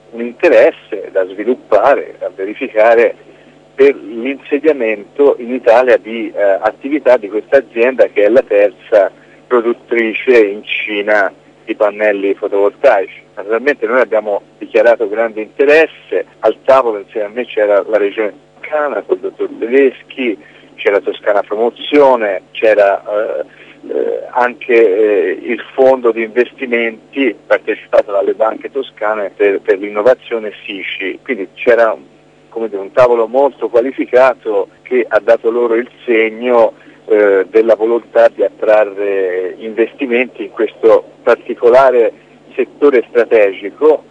un interesse da sviluppare, da verificare per l'insediamento in Italia di attività di questa azienda che è la terza produttrice in Cina di pannelli fotovoltaici. Naturalmente noi abbiamo dichiarato grande interesse, al tavolo insieme a me c'era la Regione Toscana con il dottor Tedeschi, c'era Toscana Promozione, c'era anche il fondo di investimenti partecipato dalle banche toscane per l'innovazione SICI, quindi c'era un tavolo molto qualificato che ha dato loro il segno della volontà di attrarre investimenti in questo particolare settore strategico